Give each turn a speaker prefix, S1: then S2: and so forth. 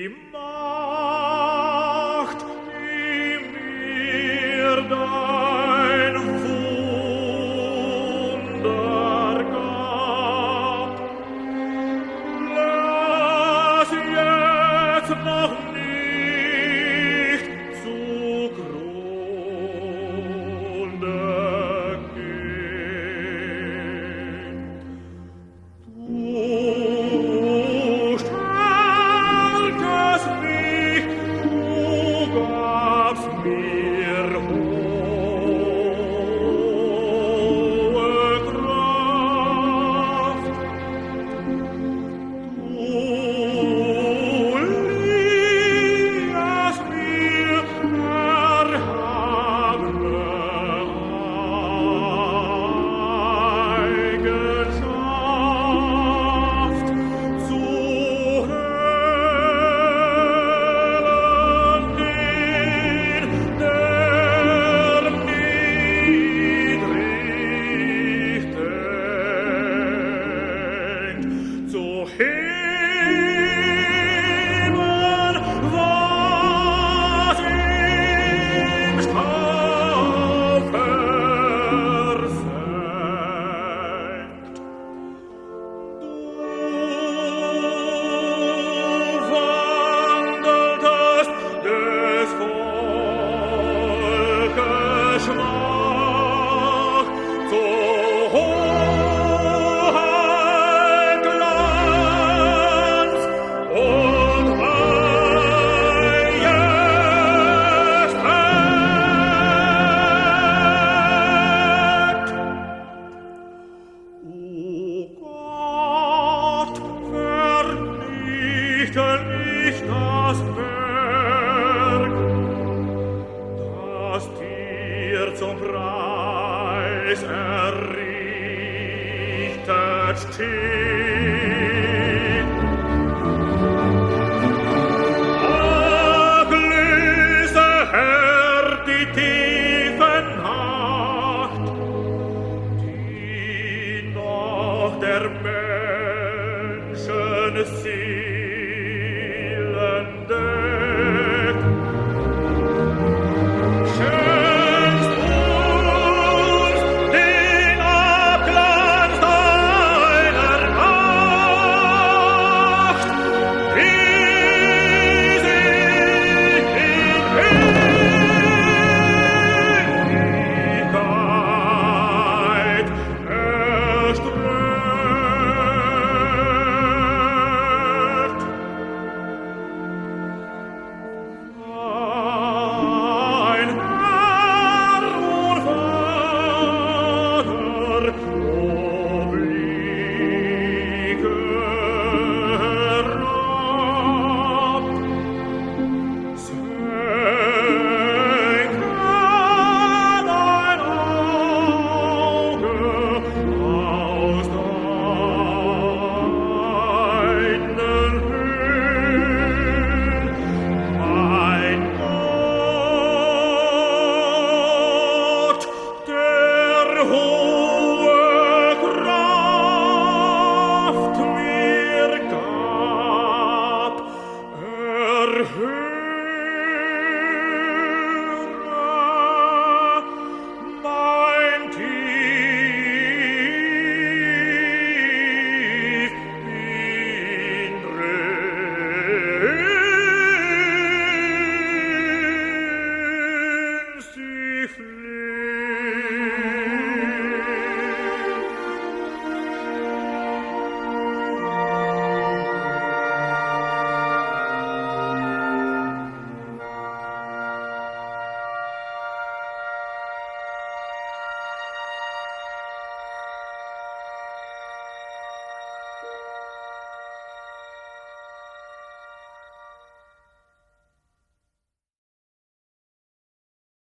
S1: die Macht, die mir dein Wunder gab. Lass jetzt noch nicht zugrunde gehen. Du stärkest mich, du gabst mir hohe Kraft. Du liehest mir erhabene Eigenschaft zu hören den, der niedrig denkt, zu heben, was im Staub versenkt. Du wandeltest des Volkes Schmach zur Hoheit Glanz und Majestät. O Gott, vernichte nicht das Werk, das dir zum Preis errichtet steht. Ablöse, Herr, die tiefe Nacht, die noch der Menschen Seelen deckt. Schenkst uns den Abglanz deiner Macht, wie sie in Ewigkeit erstreckt. Mein Herr und Vater, oblige herab, senke dein Auge aus deinen Höhen, mein Gott, der hohe Kraft mir gab, erhöhe